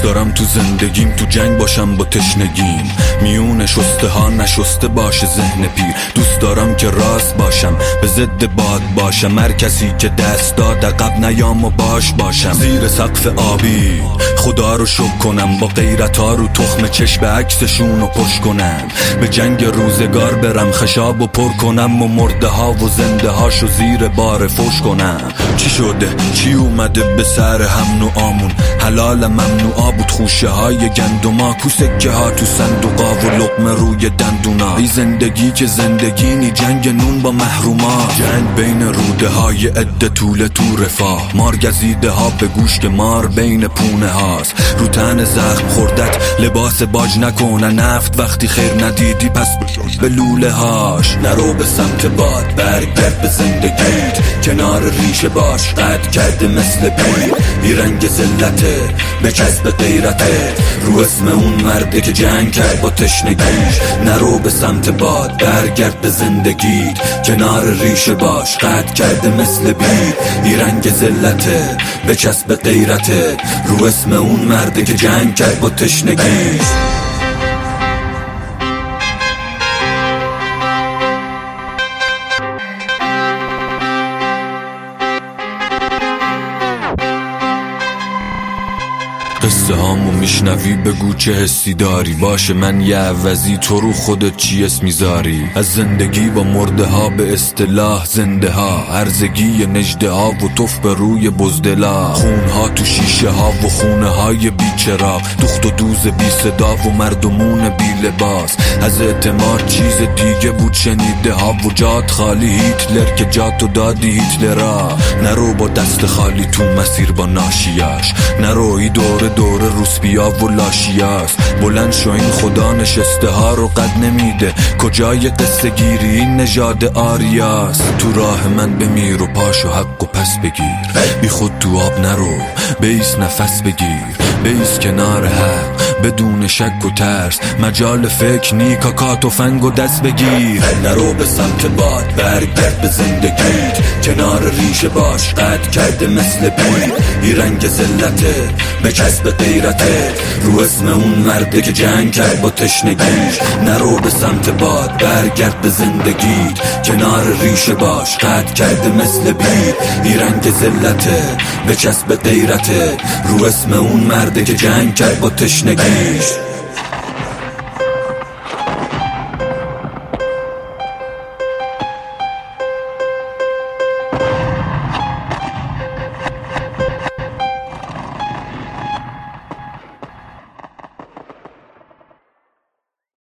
دوست دارم تو زندگیم تو جنگ باشم با تشنگیم، میون شسته ها نشسته باشه ذهن پیر. دوست دارم که راست باشم به ضد باد باشم، هر کسی که دست داد عقب نیام و باش باشم. زیر سقف آبی خدا رو شکر کنم، با غیرت ها رو تخم چشم عکسشون رو پشت کنم. به جنگ روزگار برم خشاب و پر کنم و مرده ها و زنده هاشو زیر بار فوش کنم. چی شده چی اومده به سر هم نوعامون، حلال ممنوعا بود خوشه های گندما، کو سکه ها تو صندوقا و لقمه روی دندونا. ای زندگی که زندگی نی جنگ نون با محروما، جنگ بین روده های عده طول تو رفاه، مار گزیده ها به گوشت مار بین پونه هاست. رو تن زخم خوردت لباس باج نکنه نفت، وقتی خیر ندیدی پس به لوله هاش. نرو به سمت باد برگرد به زندگیت، کنار ریشه باش قد کرده مثل پیر. بی رنگ ذلته به کسب غیرته، رو اسم اون مرده که جنگ کرد با تشنگیش. نرو به سمت باد برگرد به زندگیت، کنار ریشه باش قد کرده مثل پیر. بی رنگ ذلته به کسب غیرته، رو اسم اون مرده که جنگ کرد با تشنگیش. قصه هامو میشنوی بگو چه حسی داری، باشه من یه عوضی تو رو خودت چی اسم میذاری. از زندگی با مرده ها به اصطلاح زنده ها، هرزگی نجده ها و توف به روی بزدلا. خون ها تو شیشه ها و خونه های بیچراغ، دوخت و دوز بی صدا و مردمون بی لباس. از اعتماد چیز دیگه بود شنیده ها و جات خالی هیتلر که جاتو دادی هیتلرا. نرو با دست خالی تو مسیر با ناشیاش، نروی دور روسپیا و لاشیاست. بلند شو این خدا نشسته ها رو قد نمیده، کجای قصه گیری این نژاد آریاست. تو راه من بمیر و پاشو حق و پس بگیر، بی خود تو آب نرو بیس نفس بگیر. بیس کنار حق بدون شک و ترس، مجال فکر نی کاکا تفنگ و دست بگیر. نرو به سمت باد برگرد به زندگیت، کنار ریشه باش قد کرده مثل پیر. بی رنگ ذلته به کسب غیرته، رو اسم اون مرده که جنگ کرد با تشنگیش. نرو به سمت باد برگرد به زندگیت، کنار ریشه باش قد کرده مثل پیر. بی رنگ ذلته به کسب غیرته، رو اسم اون مرده که جنگ کرد با تشنگیش.